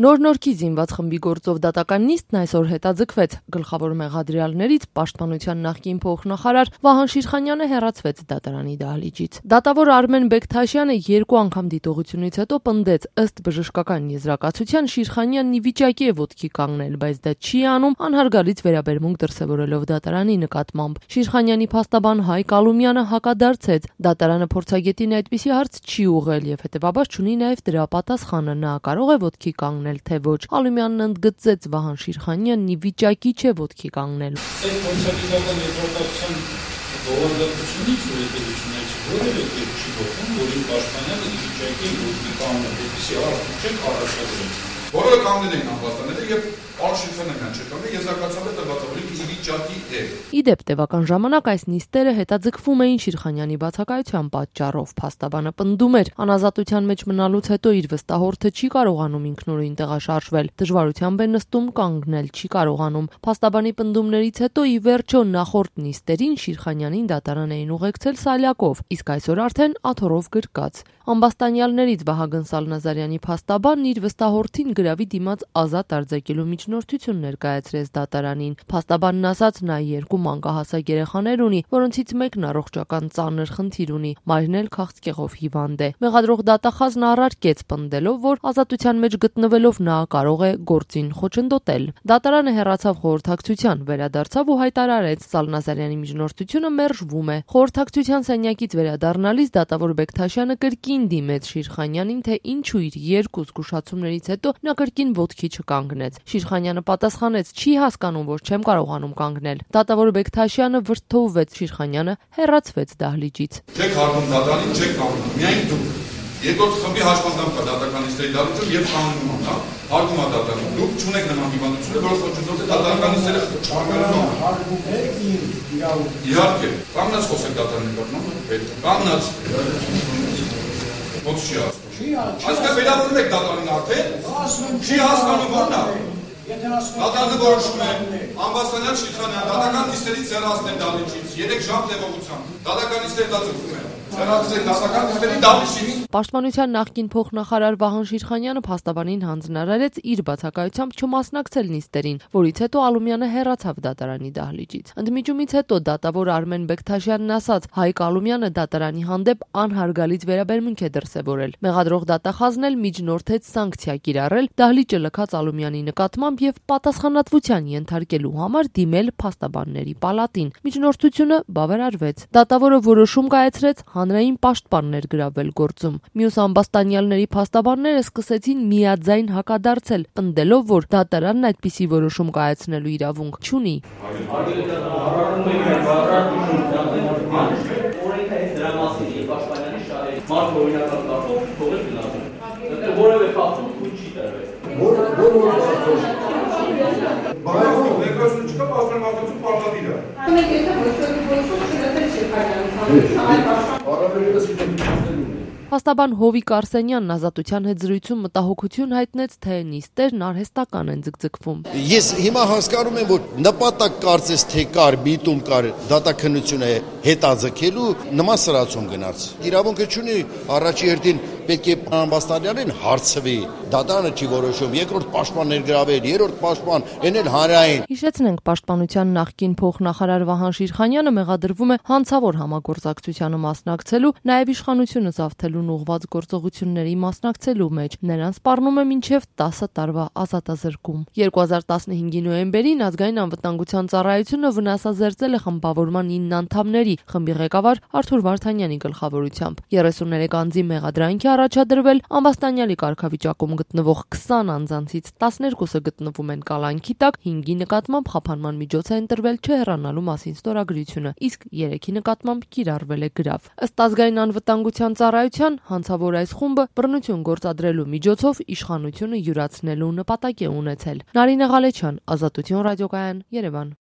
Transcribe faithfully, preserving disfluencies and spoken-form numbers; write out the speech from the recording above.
Նոր-Նորքի զինված խմբի գործով դատական նիստն այսօր հետաձգվեց։ Գլխավոր մեղադրյալներից պաշտպանության նախկին փոխնախարար Վահան Շիրխանյանը հեռացվեց դատարանի դահլիճից։ Դատավոր Արմեն Բեկթաշյանը երկու անգամ դիտողությունից հետո պնդեց, ըստ բժշկական եզրակացության Շիրխանյանն ի վիճակի է ոտքի կանգնել, բայց դա չի անում անհարգալից վերաբերմունք դրսևորելով դատարանի նկատմամբ։ Շիրխանյանի փաստաբան Հայկ Ալումյանը հակադարձեց, դատարանը փորձագետին այդպիսի հարց չի ուղղել եւ հետեւաբար չունի նաեւ դրա պատասխանը, նա կարող է ոտքի կանգնել թե ոչ։ Ալումյանն ընդգծեց, Վահան Շիրխանյանն ի վիճակի չէ ոտքի կանգնել։ Այդ փորձագիտական եզրակացության բովանդակությունից ու հետևությունից որևէ կերպ չի ողջում, որ իմ պաշտպանյանը ի վիճակի է ոտքի կանգնել, այդպիսի հարց չեք առաջադրել։ Բոլորը կանգնել են անվաստաները եւ Շիրխանյանն չկանգնի, եզրակացավ է տրված, որ ինքը ի վիճակի է։ Իդեպ տևական ժամանակ այս նիստերը հետաձգվում էին Շիրխանյանի բացակայության պատճառով։ Փաստաբանը պնդում էր, անազատության մեջ մնալուց հետո իր վստահորդը չի կարողանում ինքնուրույն տեղաշարժվել, դժվարությամբ է նստում, կանգնել չի կարողանում։ Փաստաբանի պնդումներից հետո ի վերջո նախորդ նիստերին Շիրխանյանին դատարան էին ուղեկցել սալյակով, իսկ այսօր արդեն աթոռով գրկած։ Ամբաստանյալներից Վահագն Սալնազարյանի փաստաբանն իր վստահորդին գրավի դիմաց ազատ արձակելու միջնորդություն ներկայացրեց դատարանին։ Փաստաբանն ասաց, նա երկու մանկահասակ երեխաներ ունի, որոնցից մեկն առողջական ծանր խնդիր ունի, մայրն էլ քաղցկեղով հիվանդ է։ Մեղադրող դատախազն առարկեց, պնդելով, որ ազատության մեջ գտնվելով նա կարող է գործին խոչընդոտել։ Դատարանը հեռացավ խորհրդակցության, վերադարձավ ու հայտարարեց, Սալնազարյանի միջնորդությունը մերժվում է։ Խորհրդակցության սենյակից վերադառնալիս դատավոր Բեկթաշյանը կրկին դիմեց Շիրխանյանին, թե ինչու իր երկու զգուշացումներից հետո նա կրկին ոտքի չկանգնեց։ Շիրխանյանը պատասխանեց, չի հասկանում, որ չեմ կարողանում կանգնել։ Դատավոր Բեկթաշյանը վրդովվեց, Շիրխանյանը հեռացվեց դահլիճից։ Չեք հարգում դատարանին, չեք կանգնում, միայն դուք։ Երկրորդ խմբի հաշվանդամ կա դատականիստերի դատություն եւ կանգնում են, հա։ Հարգում է դատարանը։ Դուք չունեք նման հիվանդություն, որ խոչընդոտ է դատականիստերը չկանգնում։ Հարգում եք իրավունք։ Իհարկե, կանգնած խոսեք դատարանի նկատմամբ, կանգնած։ Ոնց չի հասկանում։ Այսպես վերաբերում եք դատարանին արդեն։ Չի հասկանում ո՞րն է։ Դատարանը որոշում է Ամբաստանյան Շիրխանյան դատական նիստերից հեռացնել դահլիճից երեք ժամ տևողությամբ։ Դատական նիստերը դատվում են։ Հեռացրեք դատական նիստերի դահլիճից։ Պաշտպանության նախկին փոխնախարար Վահան Շիրխանյանը փաստաբանին հանձնարարեց իր բացակայությամբ չմասնակցել նիստերին, որից հետո Ալումյանը հեռացավ դատարանի դահլիճից։ Ընդմիջումից հետո դատավոր Արմեն Բեկթաշյանն ասաց, Հայկ Ալումյանը դատարանի հանդեպ անհարգալից վերաբերմունք է դրսևորել։ Մեղադրող դատախազն էլ միջնորդեց սանկցիա կիրառել դահլիճը լքած Ալումյանի նկատմամբ եւ պատասխանատվության ենթարկելու համար դիմել փաստաբանների պալատին։ Միջնորդությունը բավարարվեց։ Դատավորը որոշում կայացրեց հանրային պաշտպան ներգրավել գործում։ Մյուս ամբաստանյալների փաստաբանները սկսեցին միաձայն հակադարձել, պնդելով, որ դատարանն այդպիսի որոշում կայացնելու իրավունք չունի։ Փաստաբան Հովիկ Արսենյանն Ազատության հետ զրույցում մտահոգություն հայտնեց, թե նիստերն արհեստական են ձգձգվում։ Ես հիմա հասկանում եմ, որ նպատակ կարծես թե կար, միտում կար դատաքննությունը հետաձգելու, նման սրացում գնաց։ Իրավունքը չունի առաջի հերթին պետք է Ամբաստանյանին հարցվի, դատարանը չի որոշում, երկրորդ պաշտպան ներգրավել, երրորդ պաշտպան, այն էլ հանրային։ Հիշեցնենք, պաշտպանության նախկին փոխնախարար Վահան Շիրխանյանը մեղադրվում է հանցավոր համագործակցությանը մասնակցելու, նաև իշխանությունը զավթելուն ուղղված գործողությունների մասնակցելու մեջ։ Նրան սպառնում է մինչև տասը տարվա ազատազրկում։ երկու հազար տասնհինգի նոյեմբերին Ազգային անվտանգության ծառայությունը վնասազերծել է խմբավորման ինը անդամների, խմբի ղեկավար Արթուր Վարդանյանի գլխավորությամբ։ երեսուններեք անձի մեղադրանքի առաջադրվել, Ամբաստանյալի կարգավիճակում գտնվող քսան անձանցից տասներկուսը գտնվում են կալանքի տակ, հինգի նկատմամբ խափանման միջոց է ընտրվել չհեռանալու մասին ստորագրությունը, իսկ երեքի նկատմամբ կիրառվել է գրավ։ Ըստ Ազգային անվտանգության ծառայության, հանցավոր այս խումբը բռնություն գործադրելու միջոցով իշխանությունը յուրացնելու նպատակ է ունեցել։ Նարինե Ղալեչյան, Ազատություն ռադիոկայան, Երևան։